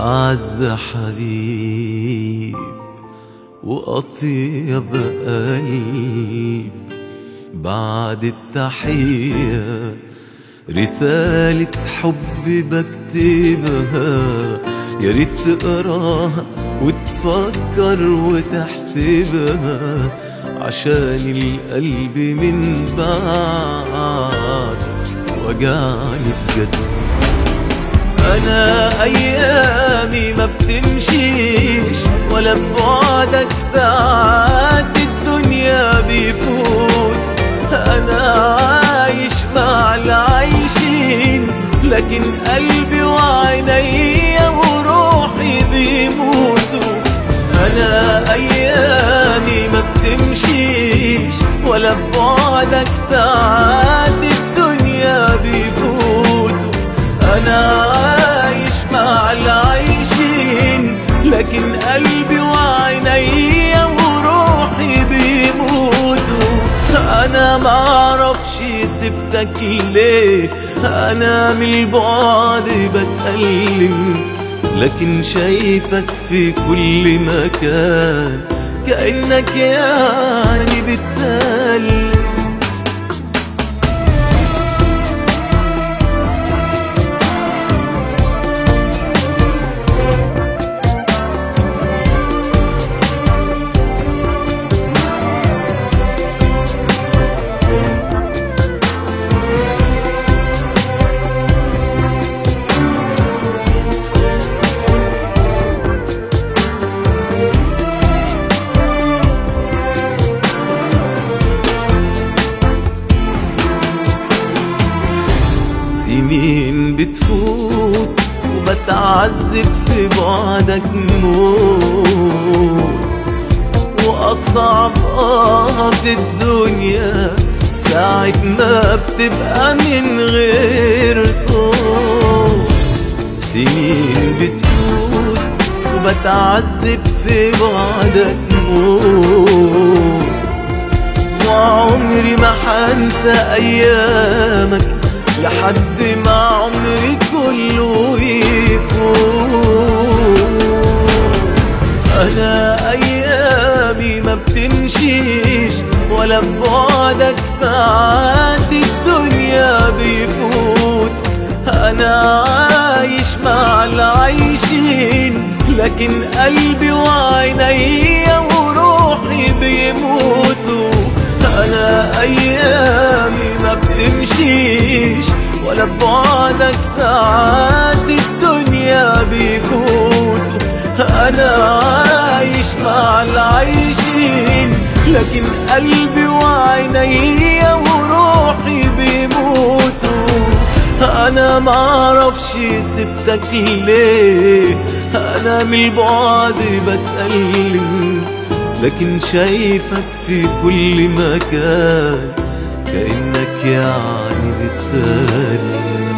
أعز حبيب وأطيب قلب، بعد التحية رسالة حب بكتبها، يا ريت تقراها وتفكر وتحسبها، عشان القلب من بعد وجعني بجد. أنا أيامي ما بتمشيش ولا ببعدك ساعات الدنيا بيفوت، أنا عايش مع العايشين لكن قلبي وعينيا وروحي بيموتوا. أنا أيامي ما بتمشيش ولا ببعدك ساعات الدنيا بيفوتوا، أنا عايش مع العايشين لكن قلبي وعينيا وروحي بيموتوا. أنا معرفش سبتك ليه، أنا من البعد بتألم، لكن شايفك في كل مكان كأنك يعني بتسلم. سنين بتفوت وبتعذب في بعدك موت، وأصعب في الدنيا ساعة ما بتبقى من غير صوت. سنين بتفوت وبتعذب في بعدك موت، وعمري ما حنسى أيامك لحد ما عمري كله يفوت. أنا أيامي ما بتمشيش ولا ببعدك ساعات الدنيا بيفوت، أنا عايش مع العايشين لكن قلبي وعينيا وروحي بيموتوا. أنا أيامي ما بتمشيش ولا ببعدك ساعات الدنيا بيفوتوا، أنا عايش مع العايشين لكن قلبي وعينيا وروحي بيموتوا. أنا معرفش سبتك ليه، أنا من البعد بتألم، لكن شايفك في كل مكان كأنك يعني بتسلم.